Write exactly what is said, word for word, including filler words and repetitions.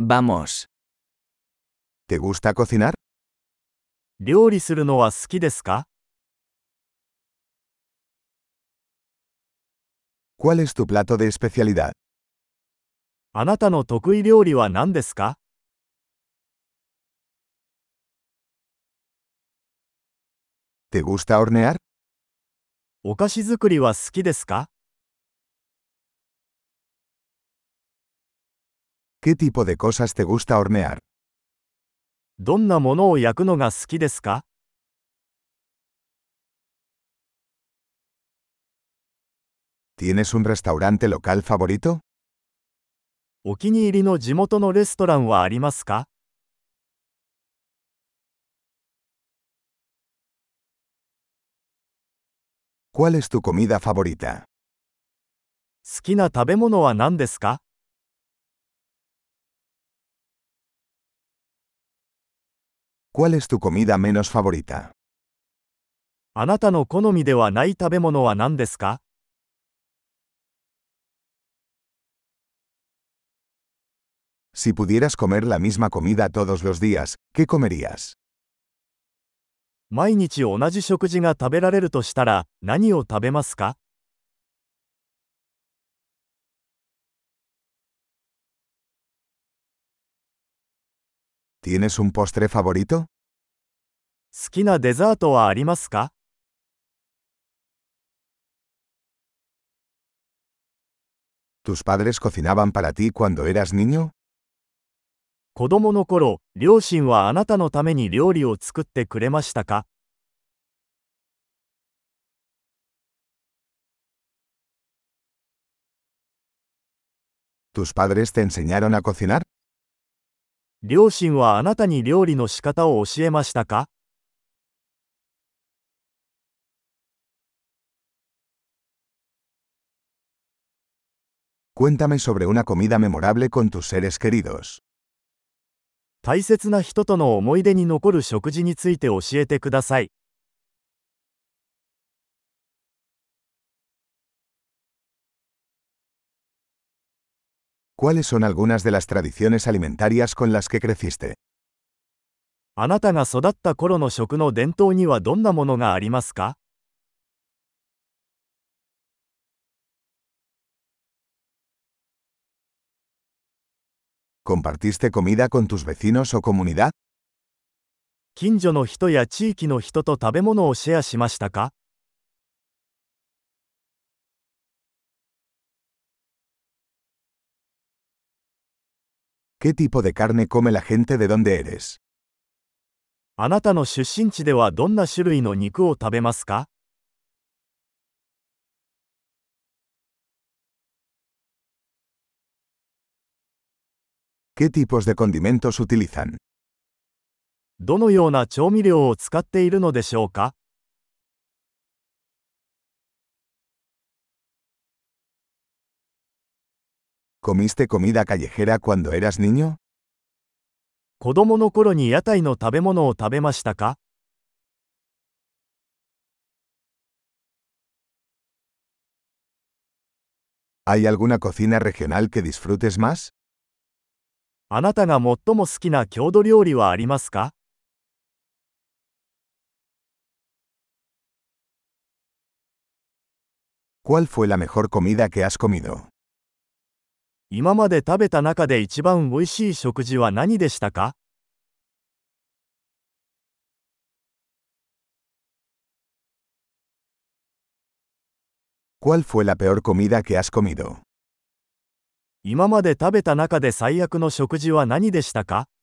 Vamos. ¿Te gusta cocinar? 料理するのは好きですか？ ¿Cuál es tu plato de especialidad? あなたの得意料理は何ですか？ ¿Te gusta hornear? お菓子作りは好きですか？ ¿Qué tipo de cosas te gusta hornear? どんなものを焼くのが好きですか？ ¿Tienes un restaurante local favorito? お気に入りの地元のレストランはありますか？ ¿Cuál es tu comida favorita? 好きな食べ物は何ですか？ ¿Cuál es tu comida menos favorita? あなたの好みではない食べ物は何ですか？ Si pudieras comer la misma comida todos los días, ¿qué comerías? 毎日同じ食事が食べられるとしたら何を食べますか？ ¿Tienes un postre favorito? 好きなデザートはありますか？ ¿Tus padres cocinaban para ti cuando eras niño? 子供の頃、両親はあなたのために料理を作ってくれましたか？ ¿Tus padres te enseñaron a cocinar? 両親はあなたに料理の仕方を教えましたか？ Cuéntame sobre una comida memorable con tus seres queridos. 大切な人との思い出に残る食事について教えてください。 ¿Cuáles son algunas de las tradiciones alimentarias con las que creciste? あなたが育った頃の食の伝統にはどんなものがありますか？ ¿Compartiste comida con tus vecinos o comunidad? 近所の人や地域の人と食べ物をシェアしましたか？ ¿Qué tipo de carne come la gente de donde eres? あなたの出身地ではどんな種類の肉を食べますか？ ¿Qué tipos de condimentos utilizan? どのような調味料を使っているのでしょうか？ ¿Comiste comida callejera cuando eras niño? 子供の頃に屋台の食べ物を食べましたか？ ¿Hay alguna cocina regional que disfrutes más? あなたが最も好きな郷土料理はありますか？ ¿Cuál fue la mejor comida que has comido? 今まで食べた中で一番おいしい食事は何でしたか？ ¿Cuál fue la peor comida que has comido? 今まで食べた中で最悪の食事は何でしたか？